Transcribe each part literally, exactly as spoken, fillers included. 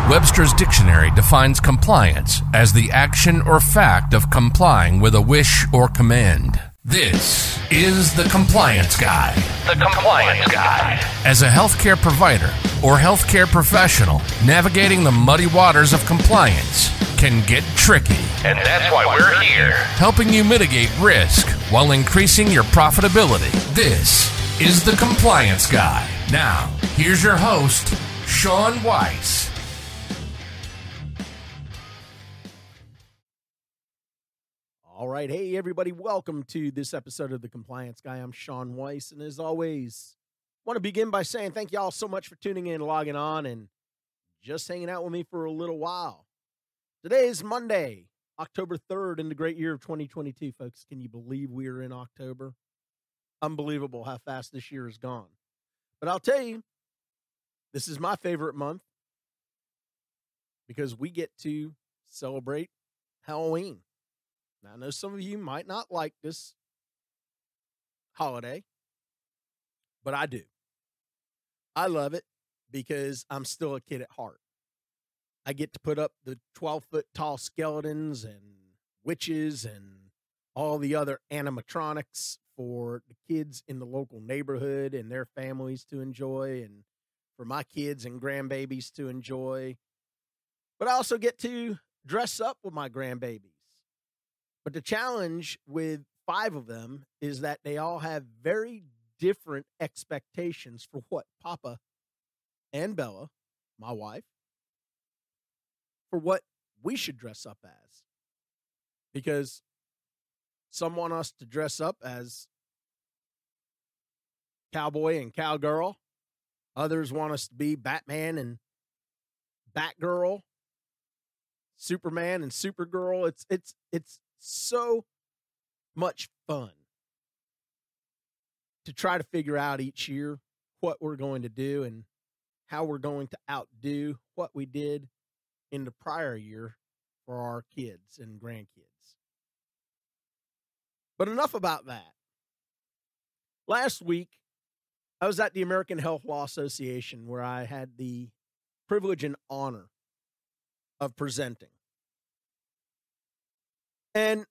Webster's Dictionary defines compliance as the action or fact of complying with a wish or command. This is the Compliance Guy. The Compliance Guy. As a healthcare provider or healthcare professional, navigating the muddy waters of compliance can get tricky. And that's why we're here. Helping you mitigate risk while increasing your profitability. This is the Compliance Guy. Now, here's your host, Sean Weiss. All right. Hey, everybody. Welcome to this episode of The Compliance Guy. I'm Sean Weiss. And as always, I want to begin by saying thank you all so much for tuning in, logging on, and just hanging out with me for a little while. Today is Monday, October third in the great year of twenty twenty-two, folks. Can you believe we are in October? Unbelievable how fast this year has gone. But I'll tell you, this is my favorite month because we get to celebrate Halloween. Now, I know some of you might not like this holiday, but I do. I love it because I'm still a kid at heart. I get to put up the twelve-foot tall skeletons and witches and all the other animatronics for the kids in the local neighborhood and their families to enjoy, and for my kids and grandbabies to enjoy. But I also get to dress up with my grandbabies. But the challenge with five of them is that they all have very different expectations for what Papa and Bella, my wife, for what we should dress up as. Because some want us to dress up as cowboy and cowgirl. Others want us to be Batman and Batgirl, Superman and Supergirl. It's it's it's so much fun to try to figure out each year what we're going to do and how we're going to outdo what we did in the prior year for our kids and grandkids. But enough about that. Last week, I was at the American Health Law Association where I had the privilege and honor of presenting. And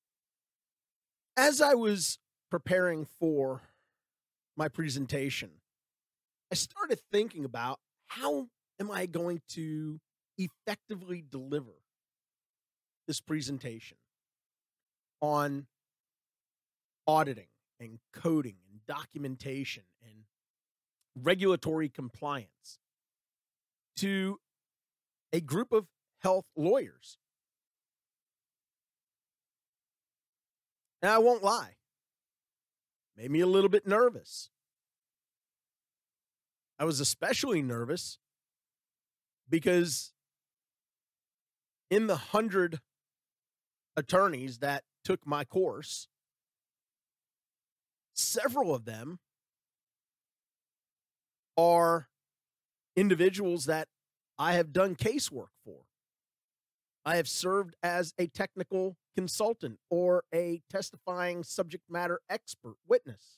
as I was preparing for my presentation, I started thinking about how am I going to effectively deliver this presentation on auditing and coding and documentation and regulatory compliance to a group of health lawyers. And I won't lie, made me a little bit nervous. I was especially nervous because in the hundred attorneys that took my course, several of them are individuals that I have done casework for. I have served as a technical consultant or a testifying subject matter expert witness.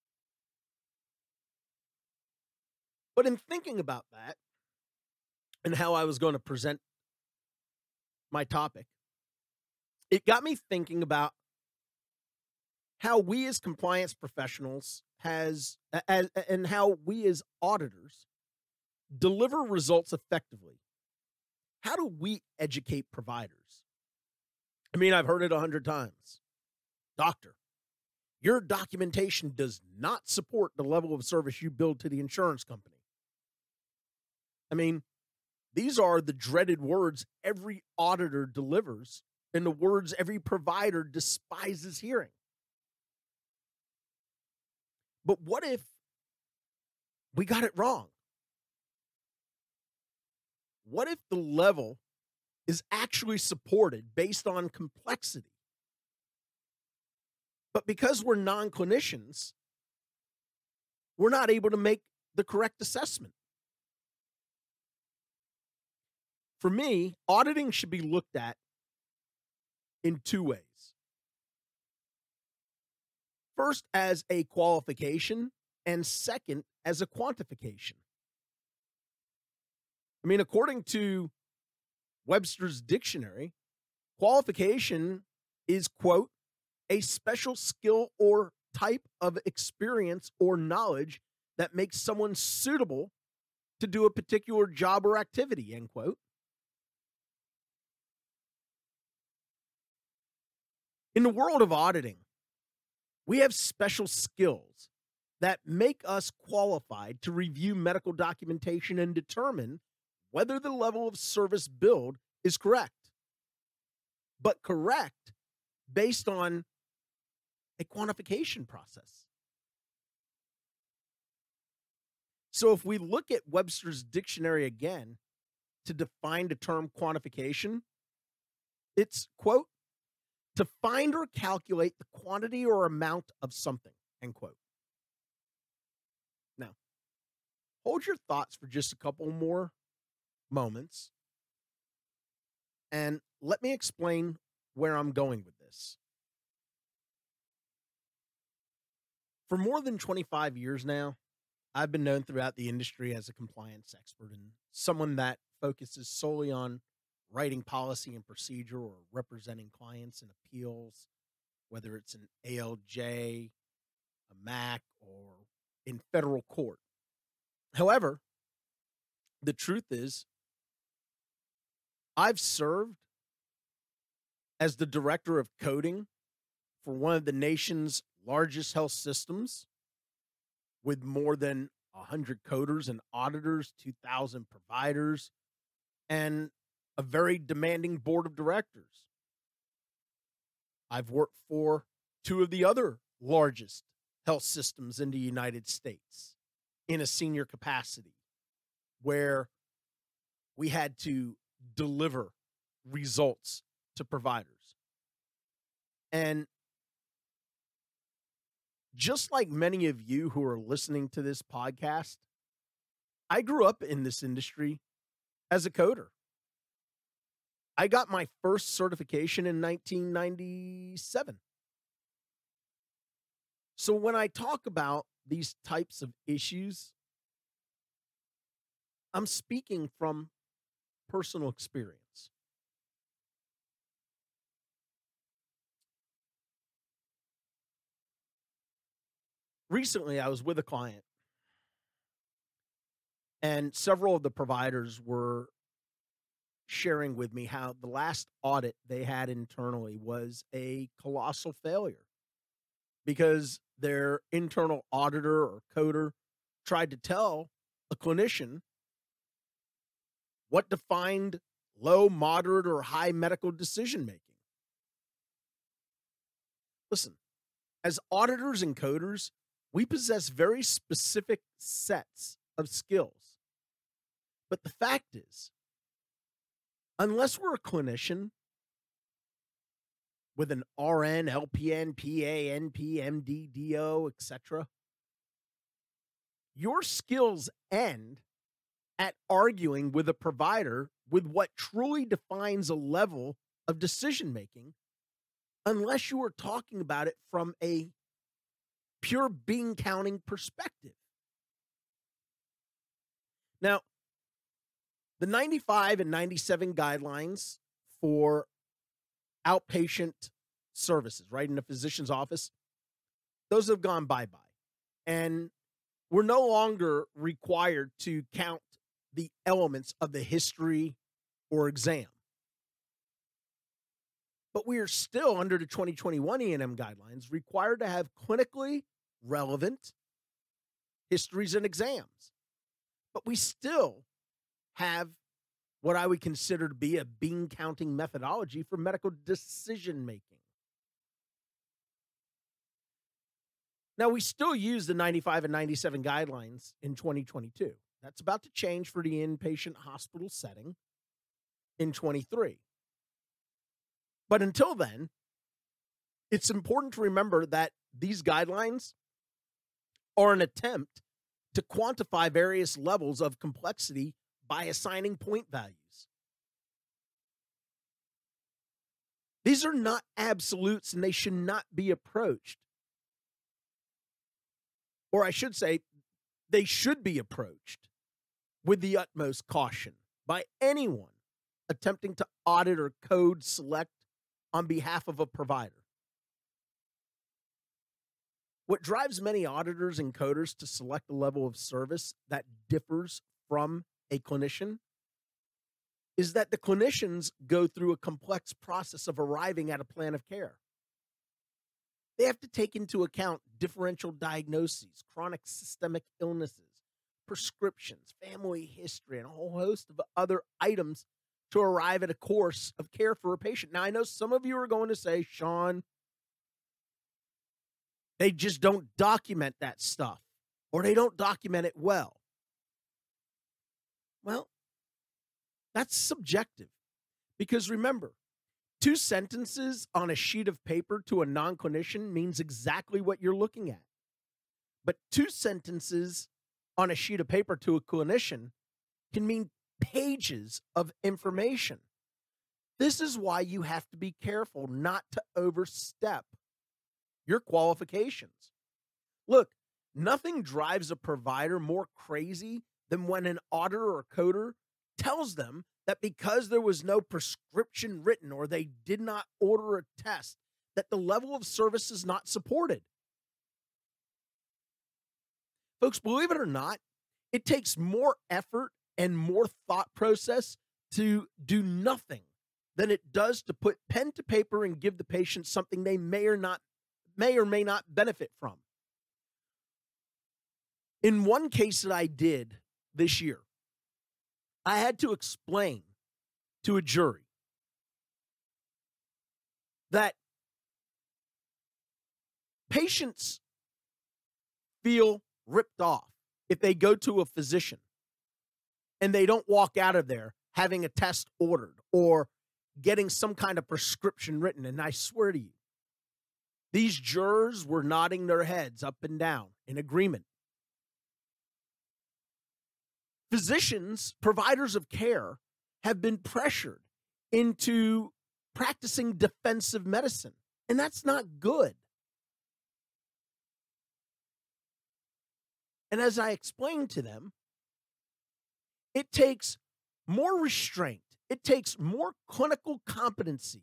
But in thinking about that and how I was going to present my topic, it got me thinking about how we as compliance professionals has as, and how we as auditors deliver results effectively. How do we educate providers? I mean, I've heard it a hundred times. Doctor, your documentation does not support the level of service you bill to the insurance company. I mean, these are the dreaded words every auditor delivers and the words every provider despises hearing. But what if we got it wrong? What if the level is actually supported based on complexity? But because we're non-clinicians, we're not able to make the correct assessment. For me, auditing should be looked at in two ways. First, as a qualification, and second, as a quantification. I mean, according to Webster's dictionary, qualification is, quote, a special skill or type of experience or knowledge that makes someone suitable to do a particular job or activity, end quote. In the world of auditing, we have special skills that make us qualified to review medical documentation and determine whether the level of service billed is correct. But correct based on a quantification process. So if we look at Webster's dictionary again to define the term quantification, it's, quote, to find or calculate the quantity or amount of something, end quote. Now, hold your thoughts for just a couple more moments, and let me explain where I'm going with this. For more than twenty-five years now, I've been known throughout the industry as a compliance expert and someone that focuses solely on writing policy and procedure or representing clients in appeals, whether it's an A L J, a M A C, or in federal court. However, the truth is, I've served as the director of coding for one of the nation's largest health systems with more than one hundred coders and auditors, two thousand providers, and a very demanding board of directors. I've worked for two of the other largest health systems in the United States in a senior capacity where we had to deliver results to providers. And just like many of you who are listening to this podcast, I grew up in this industry as a coder. I got my first certification in nineteen ninety-seven. So when I talk about these types of issues, I'm speaking from personal experience. Recently, I was with a client, and several of the providers were sharing with me how the last audit they had internally was a colossal failure because their internal auditor or coder tried to tell a clinician what defined low, moderate, or high medical decision making. Listen, as auditors and coders, we possess very specific sets of skills. But the fact is, unless we're a clinician with an R N, L P N, P A, N P, M D, D O, et cetera, your skills end at arguing with a provider with what truly defines a level of decision making, unless you are talking about it from a pure bean counting perspective. Now, the ninety-five and ninety-seven guidelines for outpatient services, right, in a physician's office, those have gone bye-bye. And we're no longer required to count the elements of the history or exam. But we are still, under the twenty twenty-one E and M guidelines, required to have clinically relevant histories and exams. But we still have what I would consider to be a bean counting methodology for medical decision making. Now, we still use the ninety-five and ninety-seven guidelines in twenty twenty-two. That's about to change for the inpatient hospital setting in twenty-three. But until then, it's important to remember that these guidelines are an attempt to quantify various levels of complexity by assigning point values. These are not absolutes, and they should not be approached. Or I should say, they should be approached with the utmost caution by anyone attempting to audit or code select on behalf of a provider. What drives many auditors and coders to select a level of service that differs from a clinician is that the clinicians go through a complex process of arriving at a plan of care. They have to take into account differential diagnoses, chronic systemic illnesses, prescriptions, family history, and a whole host of other items to arrive at a course of care for a patient. Now, I know some of you are going to say, Sean, they just don't document that stuff, or they don't document it well. Well, that's subjective, because remember, two sentences on a sheet of paper to a non-clinician means exactly what you're looking at. But two sentences on a sheet of paper to a clinician can mean pages of information. This is why you have to be careful not to overstep your qualifications. Look, nothing drives a provider more crazy than when an auditor or coder tells them that because there was no prescription written or they did not order a test, that the level of service is not supported. Folks, believe it or not, it takes more effort and more thought process to do nothing than it does to put pen to paper and give the patient something they may or not may or may not benefit from. In one case that I did this year, I had to explain to a jury that patients feel ripped off if they go to a physician and they don't walk out of there having a test ordered or getting some kind of prescription written. And I swear to you, these jurors were nodding their heads up and down in agreement. Physicians, providers of care, have been pressured into practicing defensive medicine, and that's not good. And as I explained to them, it takes more restraint, it takes more clinical competency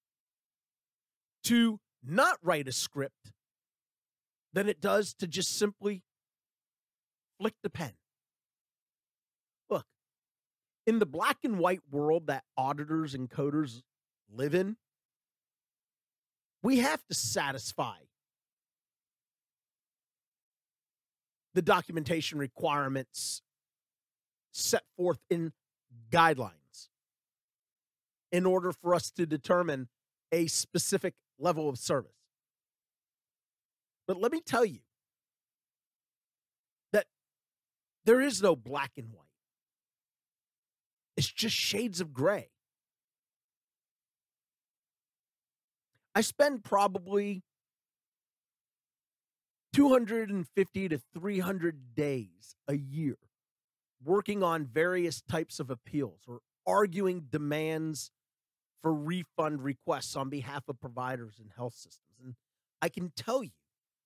to not write a script than it does to just simply flick the pen. Look, in the black and white world that auditors and coders live in, we have to satisfy the documentation requirements set forth in guidelines in order for us to determine a specific level of service. But let me tell you that there is no black and white. It's just shades of gray. I spend probably two hundred fifty to three hundred days a year working on various types of appeals or arguing demands for refund requests on behalf of providers and health systems. And I can tell you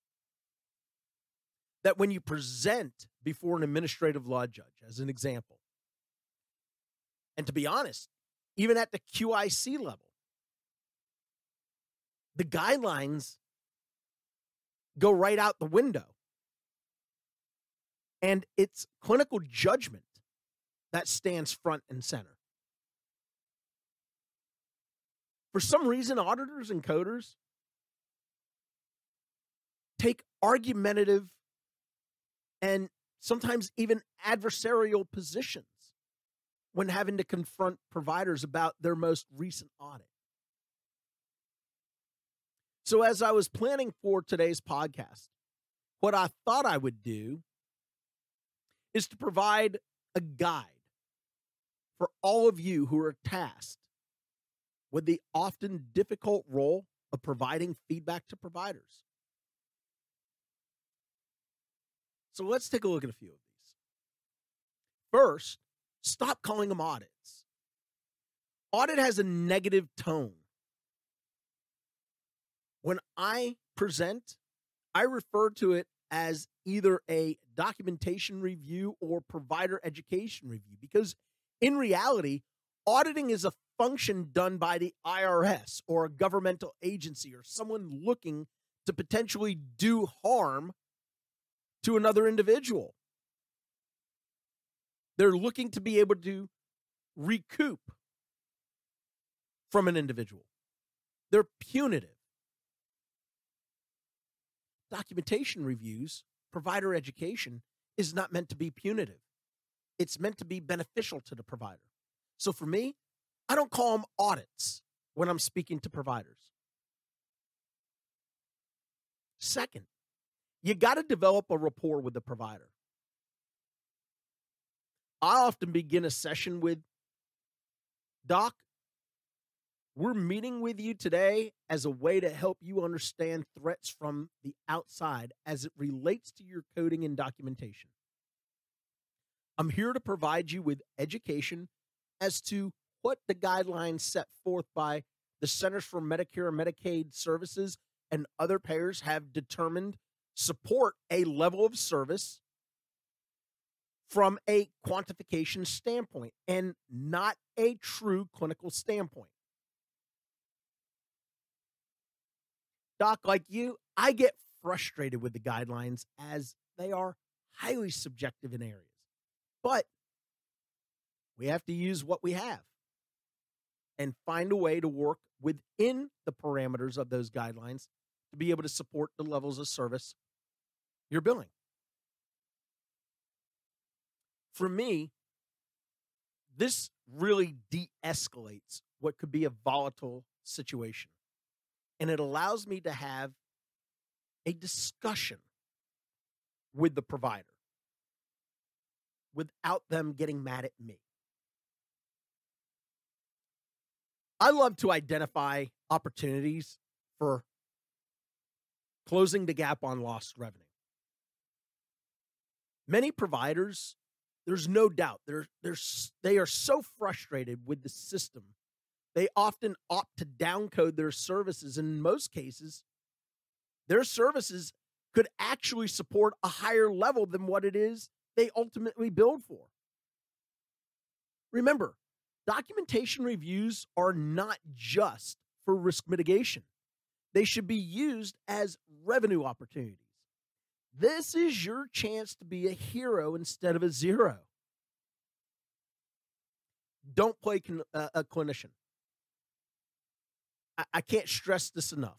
that when you present before an administrative law judge, as an example, and to be honest, even at the Q I C level, the guidelines go right out the window. And it's clinical judgment that stands front and center. For some reason, auditors and coders take argumentative and sometimes even adversarial positions when having to confront providers about their most recent audit. So as I was planning for today's podcast, what I thought I would do is to provide a guide for all of you who are tasked with the often difficult role of providing feedback to providers. So let's take a look at a few of these. First, stop calling them audits. Audit has a negative tone. When I present, I refer to it as either a documentation review or provider education review, because In reality, auditing is a function done by the I R S or a governmental agency or someone looking to potentially do harm to another individual. They're looking to be able to recoup from an individual. They're punitive. Documentation reviews, provider education is not meant to be punitive. It's meant to be beneficial to the provider. So for me, I don't call them audits when I'm speaking to providers. Second, you got to develop a rapport with the provider. I often begin a session with, Doc, we're meeting with you today as a way to help you understand threats from the outside as it relates to your coding and documentation. I'm here to provide you with education as to what the guidelines set forth by the Centers for Medicare and Medicaid Services and other payers have determined support a level of service from a quantification standpoint and not a true clinical standpoint. Doc, like you, I get frustrated with the guidelines as they are highly subjective in areas. But we have to use what we have and find a way to work within the parameters of those guidelines to be able to support the levels of service you're billing. For me, this really de-escalates what could be a volatile situation. And it allows me to have a discussion with the provider without them getting mad at me. I love to identify opportunities for closing the gap on lost revenue. Many providers, there's no doubt, they're, they're, they are so frustrated with the system. They often opt to downcode their services. And in most cases, their services could actually support a higher level than what it is they ultimately billed for. Remember, documentation reviews are not just for risk mitigation. They should be used as revenue opportunities. This is your chance to be a hero instead of a zero. Don't play con- uh, a clinician. I-, I can't stress this enough.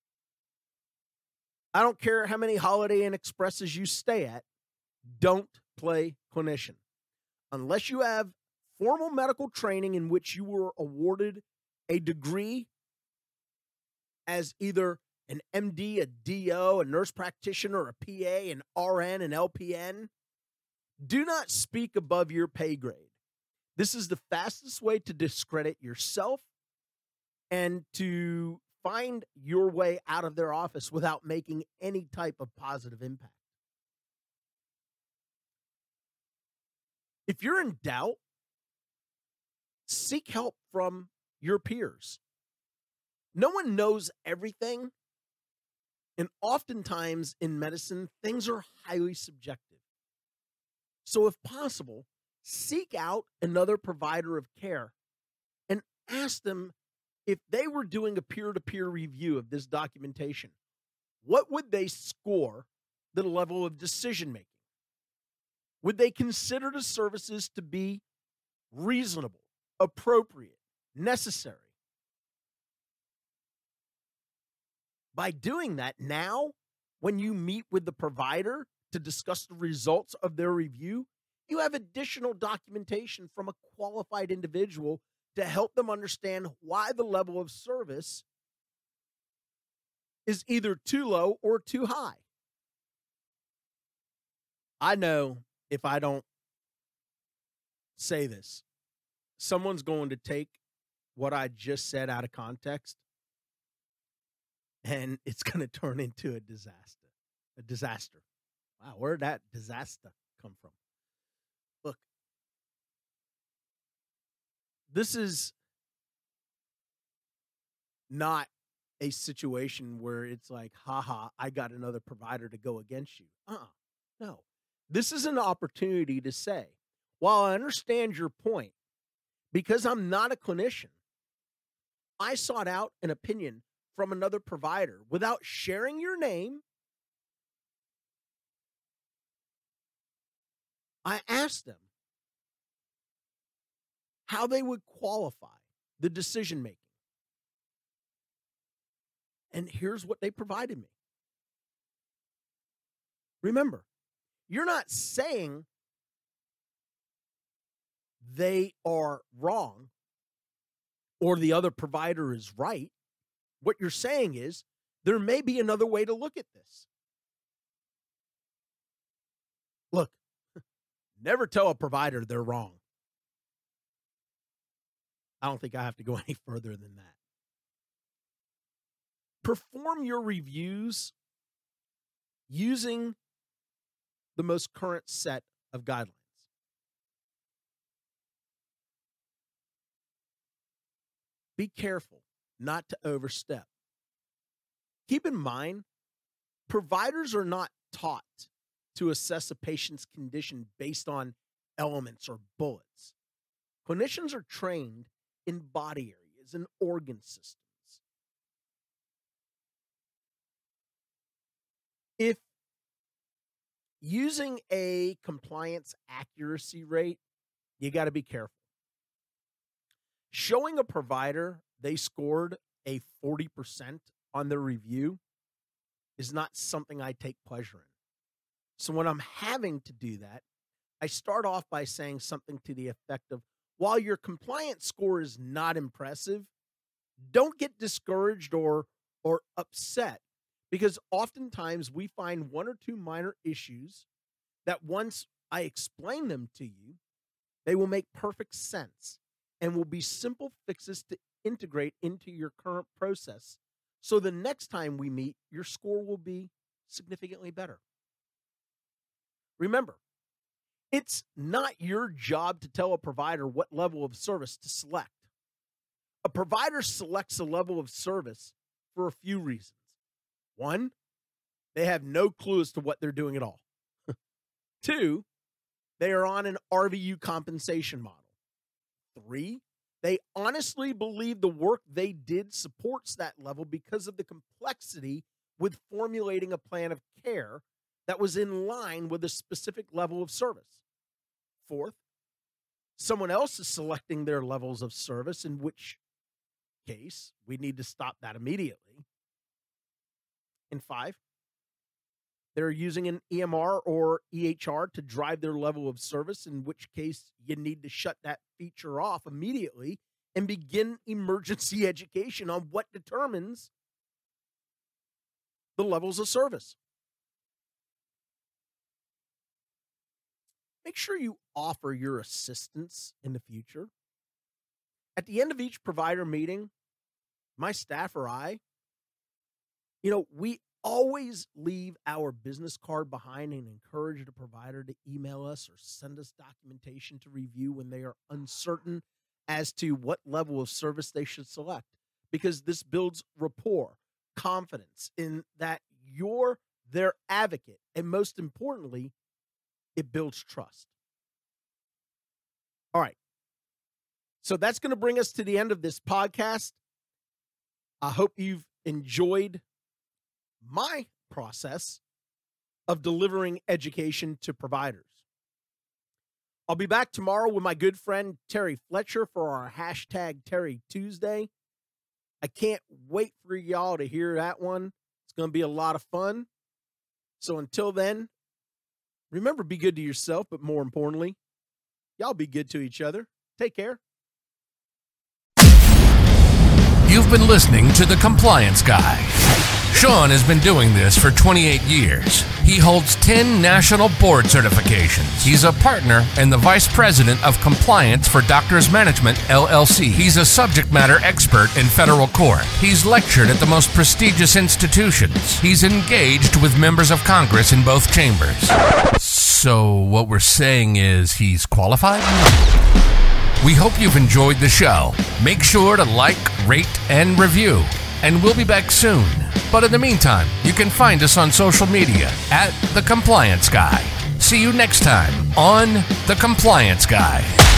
I don't care how many Holiday Inn Expresses you stay at. Don't play clinician. Unless you have formal medical training in which you were awarded a degree as either an M D, a D O, a nurse practitioner, a P A, an R N, an L P N, do not speak above your pay grade. This is the fastest way to discredit yourself and to find your way out of their office without making any type of positive impact. If you're in doubt, seek help from your peers. No one knows everything. And oftentimes in medicine, things are highly subjective. So if possible, seek out another provider of care and ask them if they were doing a peer-to-peer review of this documentation, what would they score the level of decision-making? Would they consider the services to be reasonable, appropriate, necessary? By doing that now, when you meet with the provider to discuss the results of their review, you have additional documentation from a qualified individual to help them understand why the level of service is either too low or too high. I know if I don't say this, someone's going to take what I just said out of context, and it's going to turn into a disaster. A disaster. Wow, where did that disaster come from? Look, this is not a situation where it's like, haha, I got another provider to go against you. Uh-uh. No. This is an opportunity to say, while I understand your point, because I'm not a clinician, I sought out an opinion from another provider without sharing your name. I asked them how they would qualify the decision making. And here's what they provided me. Remember, you're not saying they are wrong or the other provider is right. What you're saying is there may be another way to look at this. Look, never tell a provider they're wrong. I don't think I have to go any further than that. Perform your reviews using the most current set of guidelines. Be careful not to overstep. Keep in mind, providers are not taught to assess a patient's condition based on elements or bullets. Clinicians are trained in body areas and organ systems. If using a compliance accuracy rate, you got to be careful. Showing a provider they scored a forty percent on their review is not something I take pleasure in. So when I'm having to do that, I start off by saying something to the effect of, while your compliance score is not impressive, don't get discouraged or, or upset, because oftentimes we find one or two minor issues that once I explain them to you, they will make perfect sense and will be simple fixes to integrate into your current process. So the next time we meet, your score will be significantly better. Remember, it's not your job to tell a provider what level of service to select. A provider selects a level of service for a few reasons. One, they have no clue as to what they're doing at all. Two, they are on an R V U compensation model. Three, they honestly believe the work they did supports that level because of the complexity with formulating a plan of care that was in line with a specific level of service. Fourth, someone else is selecting their levels of service, in which case we need to stop that immediately. And five, they're using an E M R or E H R to drive their level of service, in which case you need to shut that feature off immediately and begin emergency education on what determines the levels of service. Make sure you offer your assistance in the future. At the end of each provider meeting, my staff or I, you know, we always leave our business card behind and encourage the provider to email us or send us documentation to review when they are uncertain as to what level of service they should select, because this builds rapport, confidence in that you're their advocate, and most importantly, it builds trust. All right. So that's going to bring us to the end of this podcast. I hope you've enjoyed my process of delivering education to providers. I'll be back tomorrow with my good friend Terry Fletcher for our hashtag Terry Tuesday. I can't wait for y'all to hear that one. It's going to be a lot of fun. So until then, remember, be good to yourself, but more importantly, y'all be good to each other. Take care. You've been listening to The Compliance Guy. Sean has been doing this for twenty-eight years. He holds ten national board certifications. He's a partner and the vice president of compliance for Doctors Management, L L C. He's a subject matter expert in federal court. He's lectured at the most prestigious institutions. He's engaged with members of Congress in both chambers. So what we're saying is he's qualified? We hope you've enjoyed the show. Make sure to like, rate, and review. And we'll be back soon. But in the meantime, you can find us on social media at The Compliance Guy. See you next time on The Compliance Guy.